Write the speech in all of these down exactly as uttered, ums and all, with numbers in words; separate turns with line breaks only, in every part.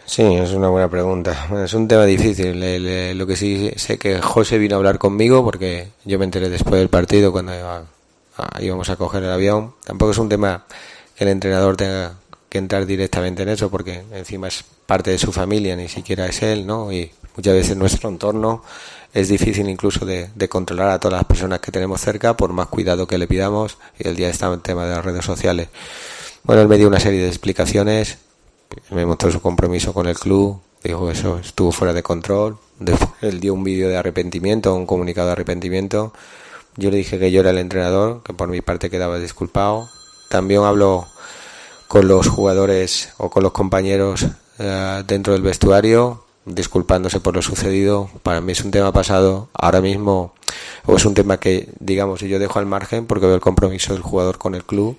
Sí, es una buena pregunta. Bueno, es un tema difícil. El- el- lo que sí sé que José vino a hablar conmigo porque yo me enteré después del partido cuando iba a- íbamos a coger el avión. Tampoco es un tema que el entrenador tenga que entrar directamente en eso porque encima es parte de su familia, ni siquiera es él, ¿no? Y muchas veces nuestro entorno es difícil incluso de, de controlar a todas las personas que tenemos cerca por más cuidado que le pidamos, y el día está en tema de las redes sociales. Bueno, él me dio una serie de explicaciones, me mostró su compromiso con el club, dijo que eso estuvo fuera de control. Después él dio un vídeo de arrepentimiento, un comunicado de arrepentimiento. Yo le dije que yo era el entrenador, que por mi parte quedaba disculpado. También habló con los jugadores o con los compañeros eh, dentro del vestuario, disculpándose por lo sucedido. Para mí es un tema pasado ahora mismo, o es un tema que, digamos, yo dejo al margen porque veo el compromiso del jugador con el club.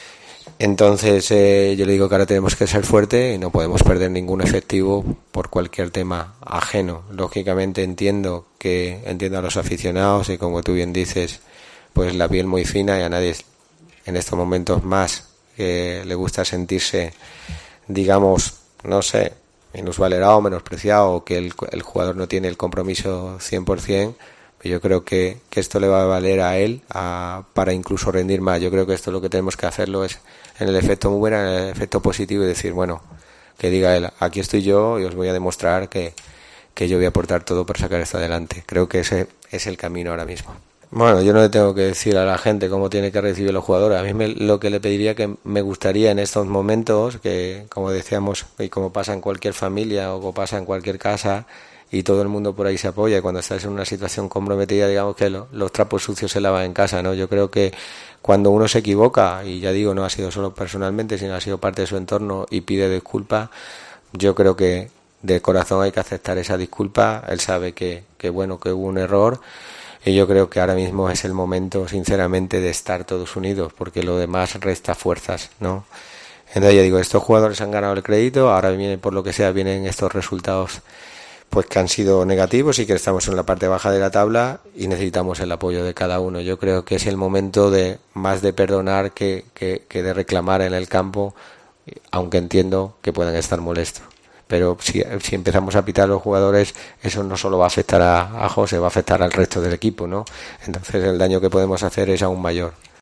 Entonces eh, yo le digo que ahora tenemos que ser fuertes y no podemos perder ningún efectivo por cualquier tema ajeno. Lógicamente entiendo que entiendo a los aficionados y, como tú bien dices, pues la piel muy fina, y a nadie en estos momentos más que le gusta sentirse, digamos, no sé, minusvalorado, menospreciado, o que el, el jugador no tiene el compromiso cien por ciento. Yo creo que, que esto le va a valer a él a, para incluso rendir más. Yo creo que esto lo que tenemos que hacerlo es en el efecto muy bueno, en el efecto positivo, y decir, bueno, que diga él, aquí estoy yo y os voy a demostrar que, que yo voy a aportar todo para sacar esto adelante. Creo que ese es el camino ahora mismo. Bueno, yo no le tengo que decir a la gente cómo tiene que recibir los jugadores. A mí me, lo que le pediría, que me gustaría en estos momentos, que como decíamos, y como pasa en cualquier familia o como pasa en cualquier casa, y todo el mundo por ahí se apoya, y cuando estás en una situación comprometida, digamos que lo, los trapos sucios se lavan en casa, ¿no? Yo creo que cuando uno se equivoca, y ya digo, no ha sido solo personalmente, sino ha sido parte de su entorno, y pide disculpas, yo creo que de corazón hay que aceptar esa disculpa. Él sabe que, que bueno, que hubo un error, y yo creo que ahora mismo es el momento, sinceramente, de estar todos unidos, porque lo demás resta fuerzas, ¿no? Entonces ya digo, estos jugadores han ganado el crédito, ahora viene, por lo que sea, vienen estos resultados pues que han sido negativos, y que estamos en la parte baja de la tabla y necesitamos el apoyo de cada uno. Yo creo que es el momento de más de perdonar que, que, que de reclamar en el campo, aunque entiendo que puedan estar molestos. Pero si, si empezamos a pitar a los jugadores, eso no solo va a afectar a, a José, va a afectar al resto del equipo, ¿no? Entonces el daño que podemos hacer es aún mayor.